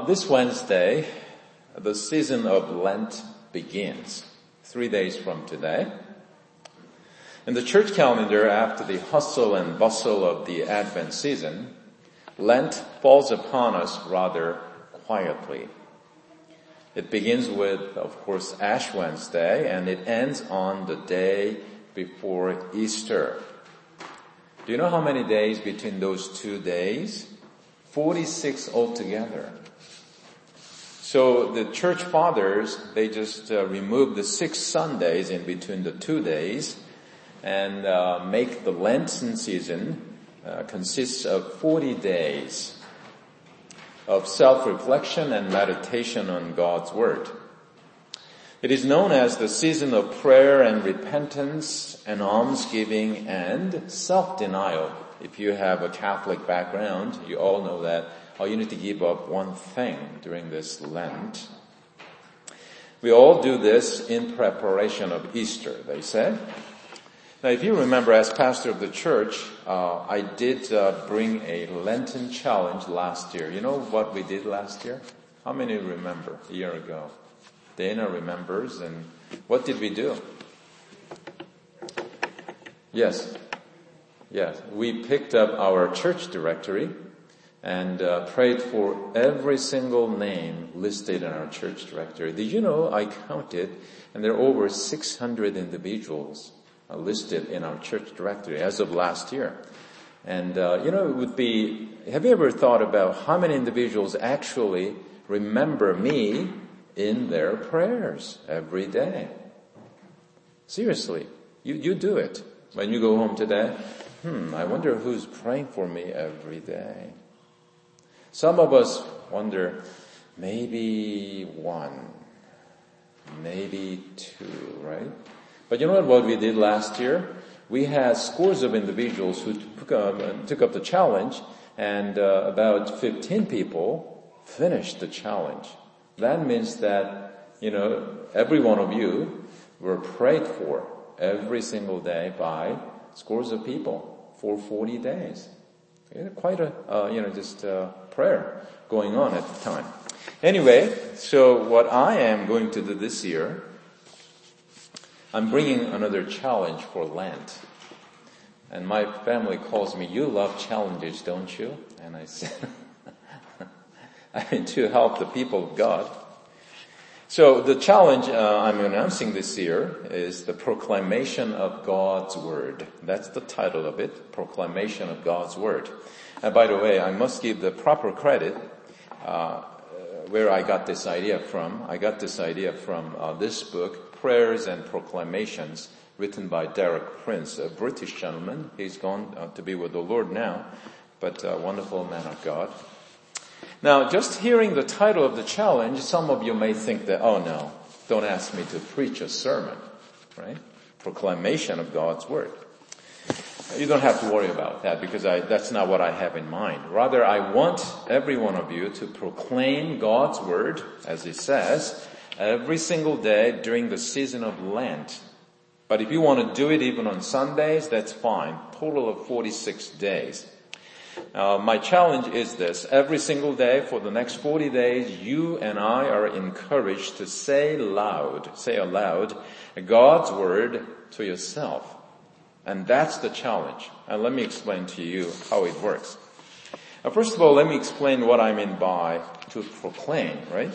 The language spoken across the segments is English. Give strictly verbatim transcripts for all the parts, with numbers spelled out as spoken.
This Wednesday, the season of Lent begins, three days from today. In the church calendar, after the hustle and bustle of the Advent season, Lent falls upon us rather quietly. It begins with, of course, Ash Wednesday, and it ends on the day before Easter. Do you know how many days between those two days? forty-six altogether. So the church fathers, they just uh, remove the six Sundays in between the two days and uh, make the Lenten season uh, consists of forty days of self-reflection and meditation on God's Word. It is known as the season of prayer and repentance and almsgiving and self-denial. If you have a Catholic background, you all know that oh, you need to give up one thing during this Lent. We all do this in preparation of Easter, they say. Now, if you remember, as pastor of the church, uh, I did uh, bring a Lenten challenge last year. You know what we did last year? How many remember a year ago? Dana remembers. And what did we do? Yes. Yes. We picked up our church directory and uh, prayed for every single name listed in our church directory. Did you know I counted, and there are over six hundred individuals uh, listed in our church directory as of last year. And, uh, you know, it would be, have you ever thought about how many individuals actually remember me in their prayers every day? Seriously, you, you do it. When you go home today, hmm, I wonder who's praying for me every day. Some of us wonder, maybe one, maybe two, right? But you know what, what we did last year? We had scores of individuals who took, um, took up the challenge, and uh, about fifteen people finished the challenge. That means that, you know, every one of you were prayed for every single day by scores of people for forty days. Quite a, uh, you know, just uh, prayer going on at the time. Anyway, so what I am going to do this year, I'm bringing another challenge for Lent. And my family calls me, you love challenges, don't you? And I said, I mean, to help the people of God. So the challenge uh, I'm announcing this year is the proclamation of God's Word. That's the title of it, proclamation of God's Word. And by the way, I must give the proper credit uh, where I got this idea from. I got this idea from uh, this book, Prayers and Proclamations, written by Derek Prince, a British gentleman. He's gone uh, to be with the Lord now, but a wonderful man of God. Now, just hearing the title of the challenge, some of you may think that, oh no, don't ask me to preach a sermon, right? Proclamation of God's Word. You don't have to worry about that because I, that's not what I have in mind. Rather, I want every one of you to proclaim God's Word, as it says, every single day during the season of Lent. But if you want to do it even on Sundays, that's fine. Total of forty-six days. Uh, my challenge is this. Every single day for the next forty days, you and I are encouraged to say loud, say aloud, God's Word to yourself. And that's the challenge. And let me explain to you how it works. Now, first of all, let me explain what I mean by to proclaim, right?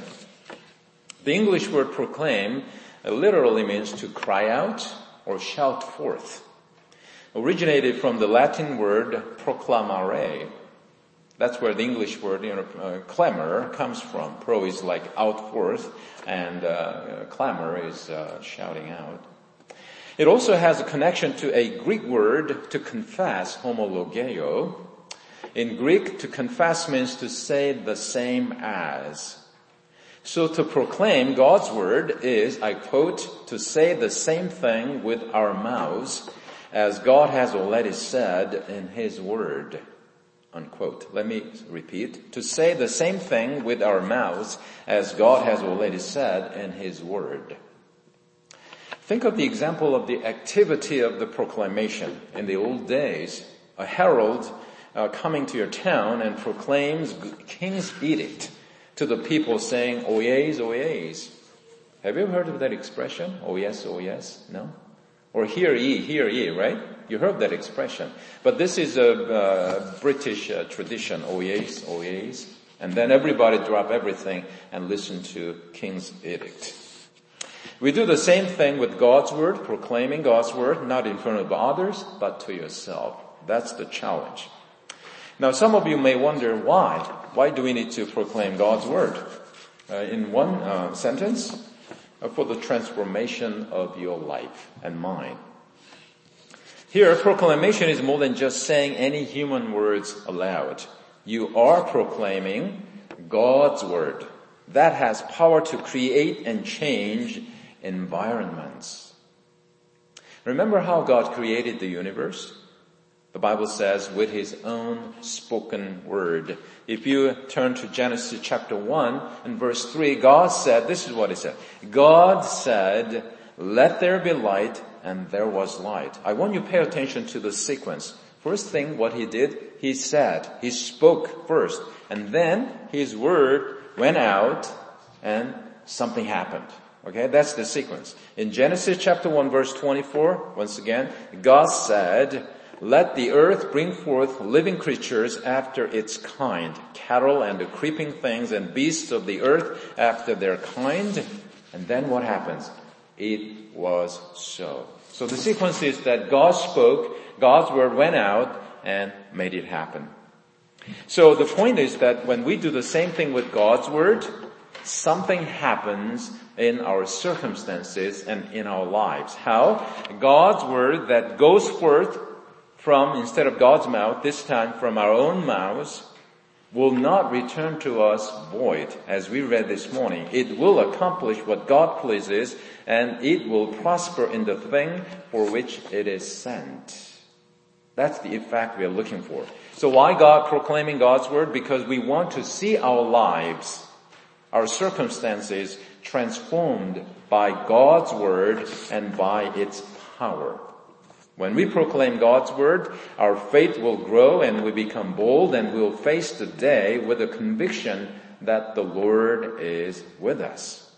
The English word proclaim literally means to cry out or shout forth. Originated from the Latin word proclamare. That's where the English word, you know, uh, clamor comes from. Pro is like out forth, and uh, clamor is uh, shouting out. It also has a connection to a Greek word to confess, homologeo. In Greek, to confess means to say the same as. So to proclaim God's Word is, I quote, to say the same thing with our mouths as God has already said in His Word, unquote. Let me repeat. To say the same thing with our mouths as God has already said in His Word. Think of the example of the activity of the proclamation. In the old days, a herald uh, coming to your town and proclaims king's edict to the people saying, oh yes, oh yes. Have you ever heard of that expression? Oh yes, oh yes? No? Or hear ye, hear ye, right? You heard that expression. But this is a uh, British uh, tradition, oh yes, oh yes. And then everybody drop everything and listen to King's edict. We do the same thing with God's word, proclaiming God's word, not in front of others, but to yourself. That's the challenge. Now some of you may wonder why. Why do we need to proclaim God's word? Uh, in one uh, sentence, uh, for the transformation of your life and mine. Here, proclamation is more than just saying any human words aloud. You are proclaiming God's word. That has power to create and change environments. Remember how God created the universe? The Bible says with his own spoken word. If you turn to Genesis chapter one and verse three, God said, this is what he said. God said, let there be light, and there was light. I want you to pay attention to the sequence. First thing, what he did, he said, he spoke first, and then his word went out and something happened. Okay, that's the sequence. In Genesis chapter one verse twenty-four, once again, God said, let the earth bring forth living creatures after its kind, cattle and the creeping things and beasts of the earth after their kind. And then what happens? It was so. So the sequence is that God spoke, God's word went out and made it happen. So the point is that when we do the same thing with God's word, something happens in our circumstances and in our lives. How? God's word that goes forth from, instead of God's mouth, this time from our own mouths, will not return to us void, as we read this morning. It will accomplish what God pleases, and it will prosper in the thing for which it is sent. That's the effect we are looking for. So why God proclaiming God's word? Because we want to see our lives, our circumstances transformed by God's word and by its power. When we proclaim God's word, our faith will grow and we become bold and we'll face the day with a conviction that the Lord is with us.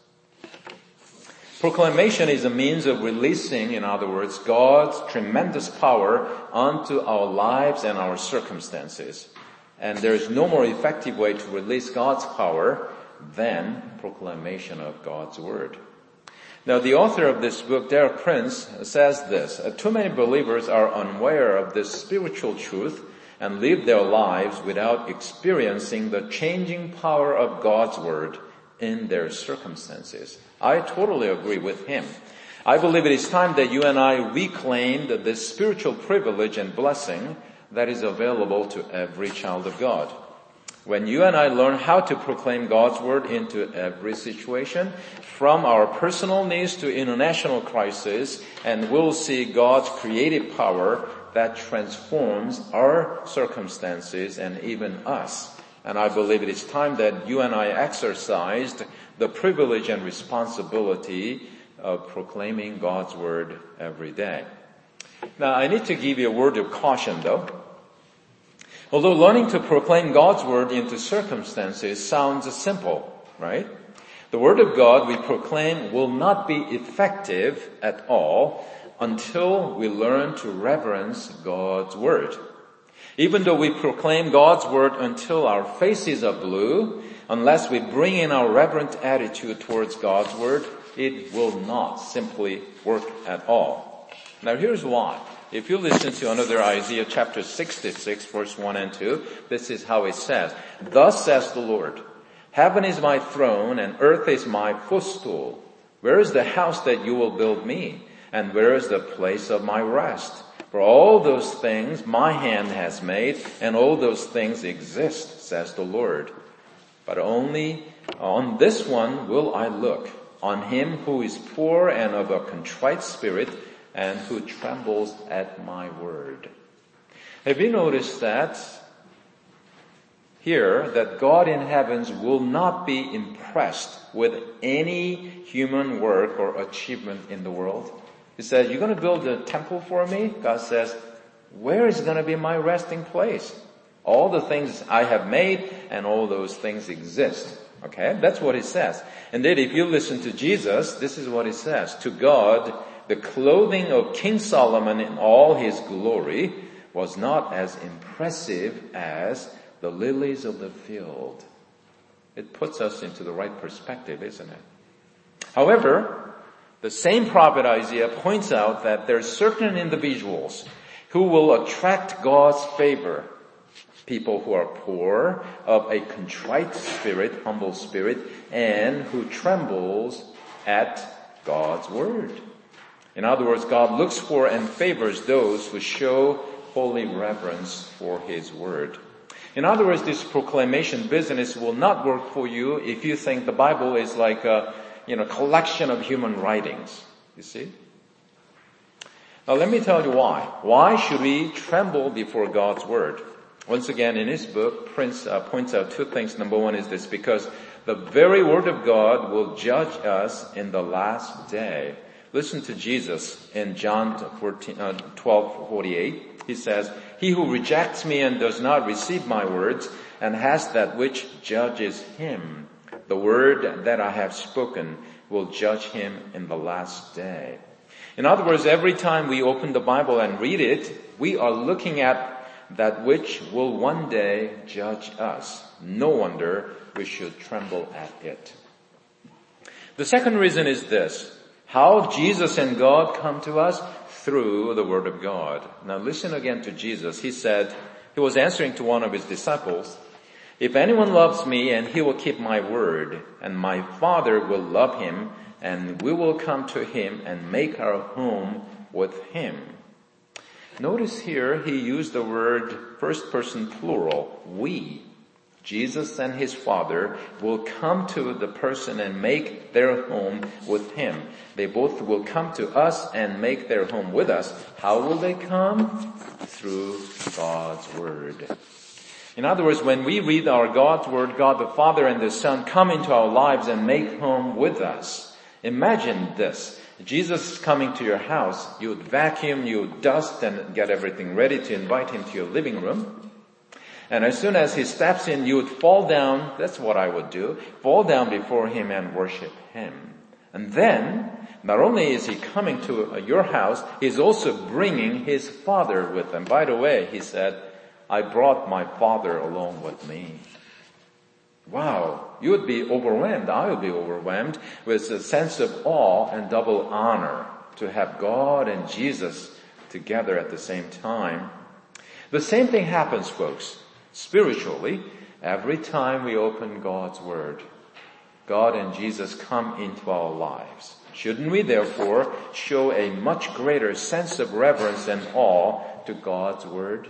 Proclamation is a means of releasing, in other words, God's tremendous power onto our lives and our circumstances. And there is no more effective way to release God's power than proclamation of God's word. Now, the author of this book, Derek Prince, says this: too many believers are unaware of this spiritual truth and live their lives without experiencing the changing power of God's word in their circumstances. I totally agree with him. I believe it is time that you and I reclaimed this spiritual privilege and blessing that is available to every child of God. When you and I learn how to proclaim God's word into every situation, from our personal needs to international crisis, and we'll see God's creative power that transforms our circumstances and even us. And I believe it is time that you and I exercised the privilege and responsibility of proclaiming God's word every day. Now, I need to give you a word of caution though. Although learning to proclaim God's word into circumstances sounds simple, right? The word of God we proclaim will not be effective at all until we learn to reverence God's word. Even though we proclaim God's word until our faces are blue, unless we bring in our reverent attitude towards God's word, it will not simply work at all. Now here's why. If you listen to another Isaiah chapter sixty-six verse one and two, this is how it says, thus says the Lord, heaven is my throne and earth is my footstool. Where is the house that you will build me? And where is the place of my rest? For all those things my hand has made, and all those things exist, says the Lord. But only on this one will I look, on him who is poor and of a contrite spirit, and who trembles at my word. Have you noticed that here, that God in heavens will not be impressed with any human work or achievement in the world? He says, you're going to build a temple for me? God says, where is going to be my resting place? All the things I have made and all those things exist. Okay, that's what it says. And then if you listen to Jesus, this is what it says. To God, the clothing of King Solomon in all his glory was not as impressive as the lilies of the field. It puts us into the right perspective, isn't it? However, the same prophet Isaiah points out that there are certain individuals who will attract God's favor. People who are poor, of a contrite spirit, humble spirit, and who trembles at God's word. In other words, God looks for and favors those who show holy reverence for his word. In other words, this proclamation business will not work for you if you think the Bible is like a, you know, collection of human writings. You see? Now let me tell you why. Why should we tremble before God's word? Once again, in his book, Prince uh, points out two things. Number one is this, because the very word of God will judge us in the last day. Listen to Jesus in John twelve forty-eight. He says, he who rejects me and does not receive my words and has that which judges him, the word that I have spoken will judge him in the last day. In other words, every time we open the Bible and read it, we are looking at that which will one day judge us. No wonder we should tremble at it. The second reason is this: how Jesus and God come to us through the Word of God. Now listen again to Jesus. He said, he was answering to one of his disciples, if anyone loves me, and he will keep my word, and my Father will love him, and we will come to him and make our home with him. Notice here he used the word first person plural, we. Jesus and his Father will come to the person and make their home with him. They both will come to us and make their home with us. How will they come? Through God's word. In other words, when we read our God's word, God the Father and the Son come into our lives and make home with us. Imagine this. Jesus is coming to your house. You would vacuum, you would dust and get everything ready to invite him to your living room. And as soon as he steps in, you would fall down. That's what I would do. Fall down before him and worship him. And then, not only is he coming to your house, he's also bringing his Father with him. By the way, he said, I brought my Father along with me. Wow, you would be overwhelmed. I would be overwhelmed with a sense of awe and double honor to have God and Jesus together at the same time. The same thing happens, folks, spiritually, every time we open God's word. God and Jesus come into our lives. Shouldn't we therefore show a much greater sense of reverence and awe to God's word?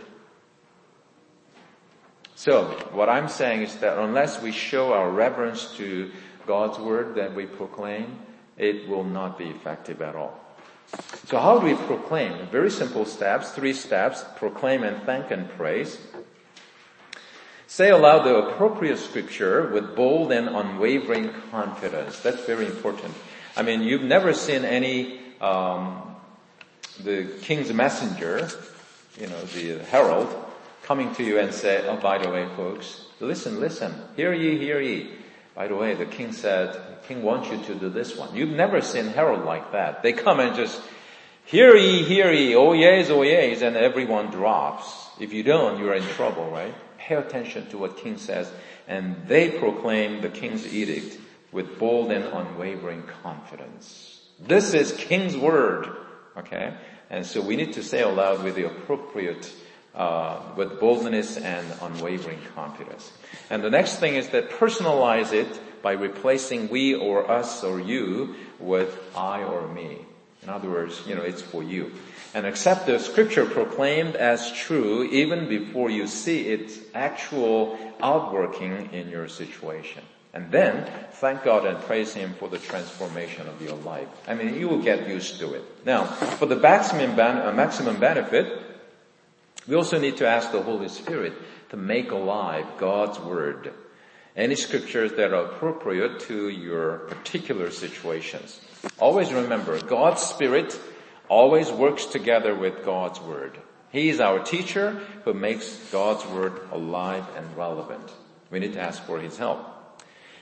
So, what I'm saying is that unless we show our reverence to God's word that we proclaim, it will not be effective at all. So how do we proclaim? Very simple steps, three steps: proclaim and thank and praise. Say aloud the appropriate scripture with bold and unwavering confidence. That's very important. I mean, you've never seen any, um, the king's messenger, you know, the herald, coming to you and say, oh, by the way, folks, listen, listen, hear ye, hear ye. By the way, the king said, the king wants you to do this one. You've never seen herald like that. They come and just, hear ye, hear ye, oh yes, oh yes, and everyone drops. If you don't, you're in trouble, right? Pay attention to what king says. And they proclaim the king's edict with bold and unwavering confidence. This is king's word, okay? And so we need to say aloud with the appropriate Uh, with boldness and unwavering confidence. And the next thing is that personalize it by replacing we or us or you with I or me. In other words, you know, it's for you. And accept the scripture proclaimed as true even before you see its actual outworking in your situation. And then thank God and praise him for the transformation of your life. I mean, you will get used to it. Now, for the maximum, ben- uh, maximum benefit, we also need to ask the Holy Spirit to make alive God's word, any scriptures that are appropriate to your particular situations. Always remember, God's Spirit always works together with God's word. He is our teacher who makes God's word alive and relevant. We need to ask for his help.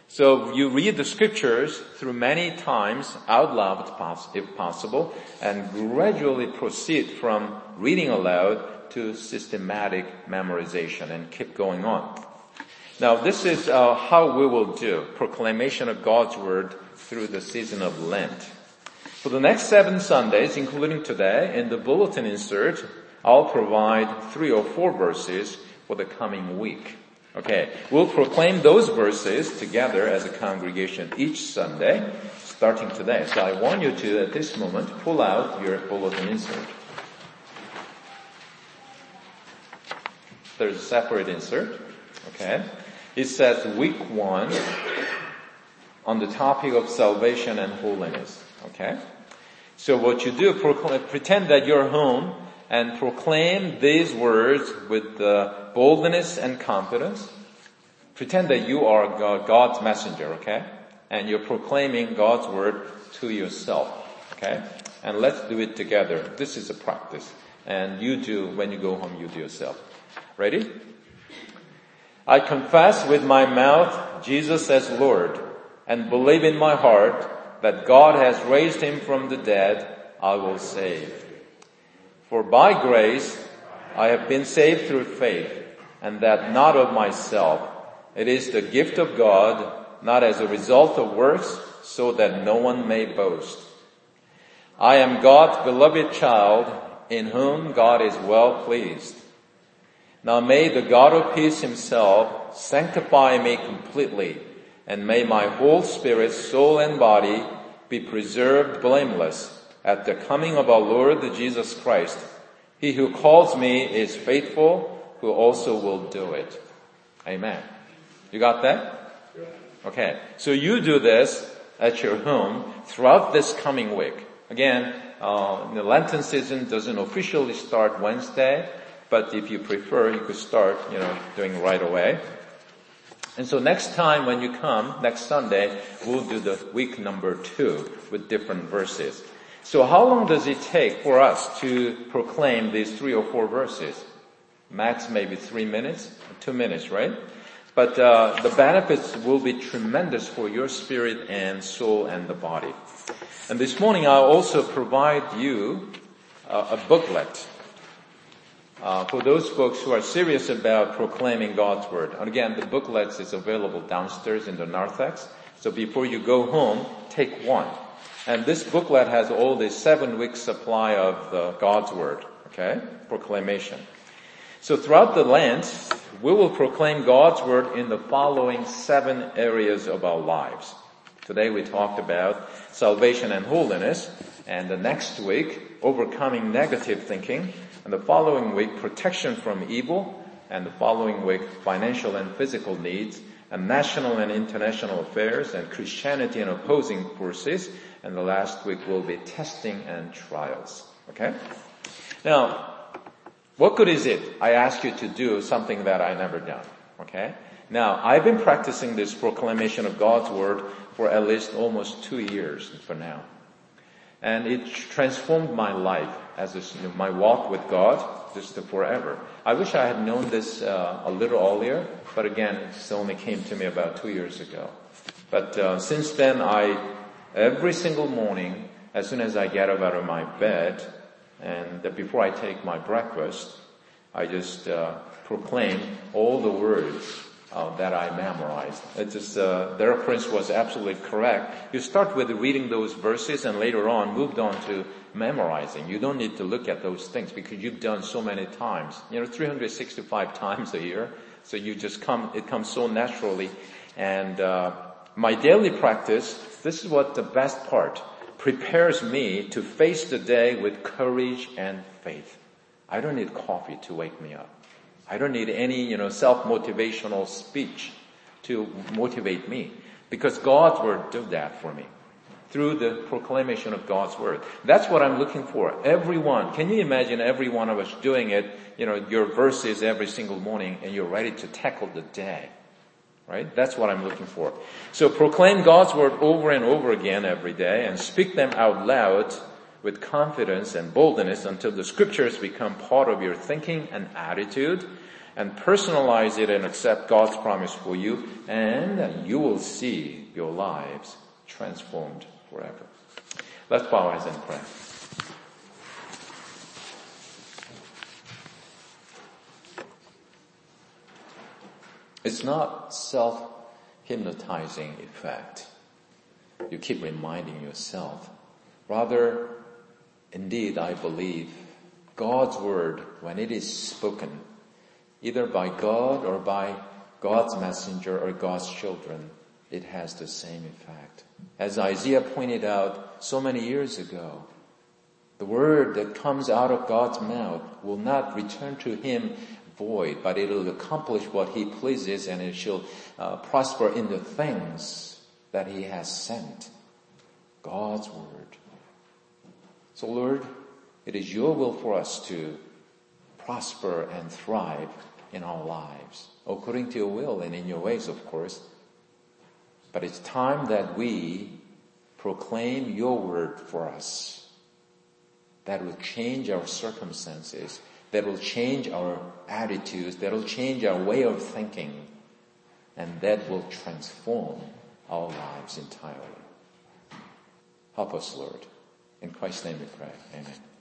So you read the scriptures through many times out loud if possible, and gradually proceed from reading aloud to systematic memorization and keep going on. Now this is uh, how we will do proclamation of God's word through the season of Lent. For the next seven Sundays, including today, in the bulletin insert, I'll provide three or four verses for the coming week. Okay, we'll proclaim those verses together as a congregation each Sunday, starting today. So I want you to, at this moment, pull out your bulletin insert. There's a separate insert. Okay. It says week one on the topic of salvation and holiness. Okay. So what you do, proclaim, pretend that you're home and proclaim these words with uh, boldness and confidence. Pretend that you are God's messenger, okay? And you're proclaiming God's word to yourself, okay? And let's do it together. This is a practice. And you do, when you go home, you do yourself. Ready? I confess with my mouth Jesus as Lord, and believe in my heart that God has raised him from the dead. I will save. For by grace I have been saved through faith, and that not of myself. It is the gift of God, not as a result of works, so that no one may boast. I am God's beloved child, in whom God is well pleased. Now may the God of peace himself sanctify me completely, and may my whole spirit, soul, and body be preserved blameless at the coming of our Lord Jesus Christ. He who calls me is faithful, who also will do it. Amen. You got that? Okay. So you do this at your home throughout this coming week. Again, uh, the Lenten season doesn't officially start Wednesday, but if you prefer, you could start, you know, doing right away. And so next time when you come, next Sunday, we'll do the week number two with different verses. So how long does it take for us to proclaim these three or four verses? Max maybe three minutes, two minutes, right? But uh, the benefits will be tremendous for your spirit and soul and the body. And this morning I'll also provide you uh, a booklet uh, for those folks who are serious about proclaiming God's word. And again, the booklet is available downstairs in the narthex. So before you go home, take one. And this booklet has all the seven week supply of uh, God's word, okay? Proclamation. So throughout the Lent, we will proclaim God's word in the following seven areas of our lives. Today we talked about salvation and holiness, and the next week, overcoming negative thinking, and the following week, protection from evil, and the following week, financial and physical needs, and national and international affairs, and Christianity and opposing forces, and the last week will be testing and trials. Okay? Now, what good is it I ask you to do something that I never done? Okay? Now, I've been practicing this proclamation of God's word for at least almost two years for now. And it transformed my life as a, you know, my walk with God just forever. I wish I had known this uh, a little earlier, but again, it only came to me about two years ago. But uh, since then, I every single morning, as soon as I get up out of my bed, and before I take my breakfast, I just uh, proclaim all the words uh, that I memorized. It just, uh, their prince was absolutely correct. You start with reading those verses and later on moved on to memorizing. You don't need to look at those things because you've done so many times. You know, three hundred sixty-five times a year. So you just come, it comes so naturally. And uh, my daily practice, this is what the best part, prepares me to face the day with courage and faith. I don't need coffee to wake me up. I don't need any, you know, self-motivational speech to motivate me, because God's word does that for me through the proclamation of God's word. That's what I'm looking for. Everyone, can you imagine every one of us doing it, you know, your verses every single morning, and you're ready to tackle the day. Right? That's what I'm looking for. So proclaim God's word over and over again every day and speak them out loud with confidence and boldness until the scriptures become part of your thinking and attitude. and personalize it and accept God's promise for you, and you will see your lives transformed forever. Let's bow our heads and pray. It's not self-hypnotizing effect. You keep reminding yourself. Rather, indeed, I believe God's word, when it is spoken, either by God or by God's messenger or God's children, it has the same effect. As Isaiah pointed out so many years ago, the word that comes out of God's mouth will not return to him void, but it will accomplish what he pleases, and it shall uh, prosper in the things that he has sent. God's word. So Lord, it is your will for us to prosper and thrive in our lives, according to your will and in your ways, of course. But it's time that we proclaim your word for us. That will change our circumstances, that will change our attitudes, that will change our way of thinking, and that will transform our lives entirely. Help us, Lord. In Christ's name we pray. Amen.